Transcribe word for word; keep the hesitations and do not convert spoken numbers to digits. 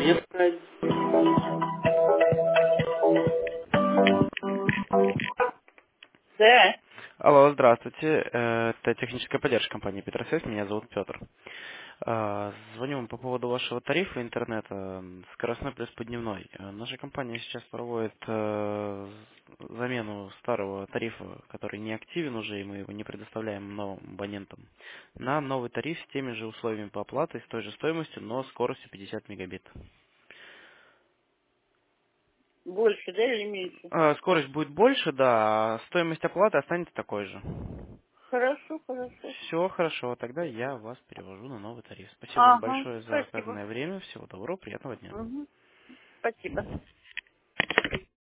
Нет. Да. Алло, здравствуйте. Э, Это техническая поддержка компании Петросвязь. Меня зовут Петр. Э, Звоню вам по поводу вашего тарифа интернета м, скоростной плюс подневной. Э, Наша компания сейчас проводит э, замену старого тарифа, который не активен уже, и мы его не предоставляем новым абонентам, на новый тариф с теми же условиями по оплате, с той же стоимостью, но скоростью пятьдесят мегабит. Больше, да, или меньше? Э, Скорость будет больше, да, а стоимость оплаты останется такой же. Хорошо, хорошо. Все хорошо, тогда я вас перевожу на новый тариф. Спасибо вам Ага, большое за спасибо. оказанное время. Всего доброго, приятного дня. Угу. Спасибо.